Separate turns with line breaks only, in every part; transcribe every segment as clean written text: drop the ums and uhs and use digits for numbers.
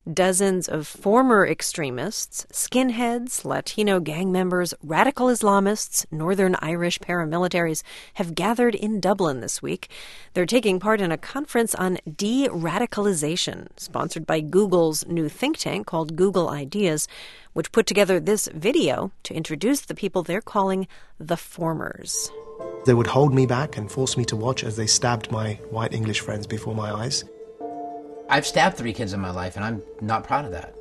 Dozens of former extremists, skinheads, Latino gang members, radical Islamists, Northern Irish paramilitaries have gathered in Dublin this week. They're taking part in a conference on de-radicalization, sponsored by Google's new think tank called Google Ideas, which put together this video to introduce the people they're calling the Formers.
They would hold me back and force me to watch as they stabbed my white English friends before my eyes.
I've stabbed 3 kids in my life, and I'm not proud of that.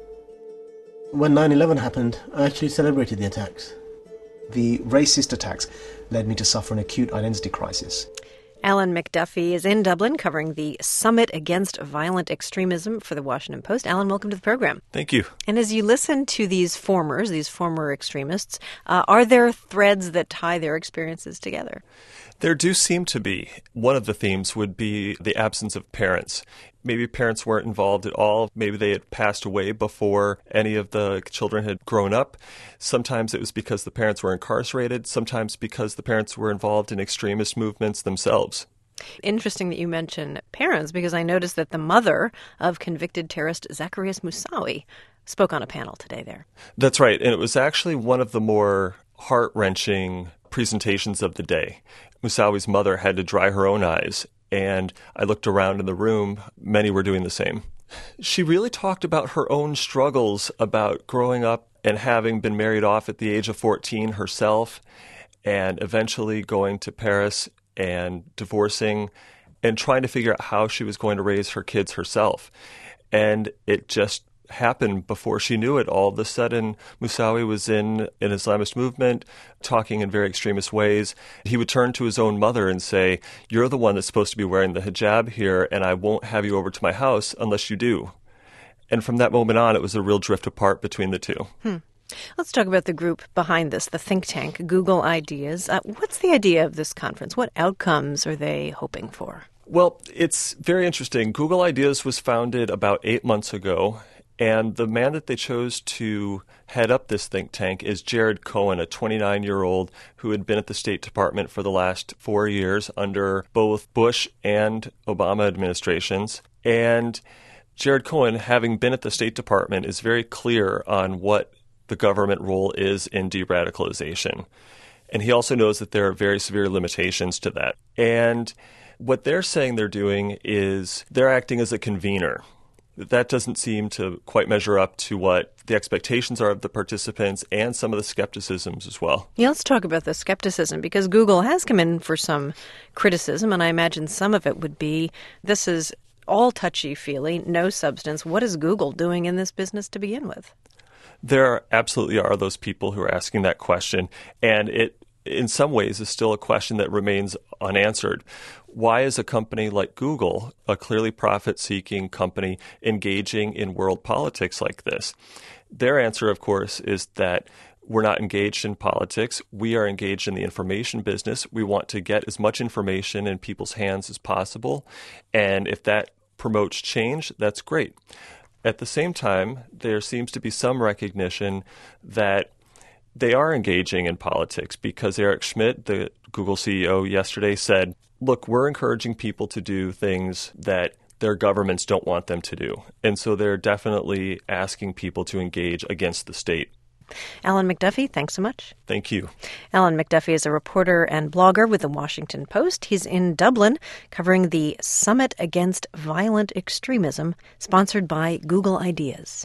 When 9/11 happened, I actually celebrated the attacks.
The racist attacks led me to suffer an acute identity crisis.
Alan McDuffie is in Dublin covering the Summit Against Violent Extremism for the Washington Post. Alan, welcome to the program.
Thank you.
And as you listen to these former extremists, are there threads that tie their experiences together?
There do seem to be. One of the themes would be the absence of parents. Maybe parents weren't involved at all. Maybe they had passed away before any of the children had grown up. Sometimes it was because the parents were incarcerated. Sometimes because the parents were involved in extremist movements themselves.
Interesting that you mention parents, because I noticed that the mother of convicted terrorist Zacarias Moussaoui spoke on a panel today there.
That's right. And it was actually one of the more heart-wrenching presentations of the day. Moussaoui's mother had to dry her own eyes. And I looked around in the room. Many were doing the same. She really talked about her own struggles about growing up and having been married off at the age of 14 herself, and eventually going to Paris and divorcing and trying to figure out how she was going to raise her kids herself. And it just happened before she knew it. All of a sudden, Moussaoui was in an Islamist movement, talking in very extremist ways. He would turn to his own mother and say, "You're the one that's supposed to be wearing the hijab here, and I won't have you over to my house unless you do." And from that moment on, it was a real drift apart between the two.
Let's talk about the group behind this, the think tank, Google Ideas. What's the idea of this conference? What outcomes are they hoping for?
Well, it's very interesting. Google Ideas was founded about 8 months ago. And the man that they chose to head up this think tank is Jared Cohen, a 29-year-old who had been at the State Department for the last 4 years under both Bush and Obama administrations. And Jared Cohen, having been at the State Department, is very clear on what the government role is in de-radicalization. And he also knows that there are very severe limitations to that. And what they're saying they're doing is they're acting as a convener. That doesn't seem to quite measure up to what the expectations are of the participants and some of the skepticisms as well.
Yeah, let's talk about the skepticism, because Google has come in for some criticism, and I imagine some of it would be, this is all touchy-feely, no substance. What is Google doing in this business to begin with?
There absolutely are those people who are asking that question, and it in some ways is still a question that remains unanswered. Why is a company like Google, a clearly profit-seeking company, engaging in world politics like this? Their answer, of course, is that we're not engaged in politics. We are engaged in the information business. We want to get as much information in people's hands as possible. And if that promotes change, that's great. At the same time, there seems to be some recognition that they are engaging in politics, because Eric Schmidt, the Google CEO, yesterday said, look, we're encouraging people to do things that their governments don't want them to do. And so they're definitely asking people to engage against the state.
Alan McDuffie, thanks so much.
Thank you.
Alan McDuffie is a reporter and blogger with the Washington Post. He's in Dublin covering the Summit Against Violent Extremism, sponsored by Google Ideas.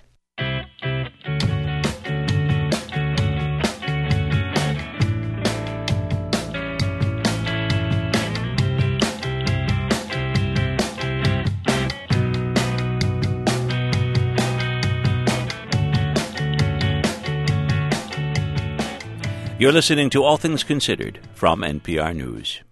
You're listening to All Things Considered from NPR News.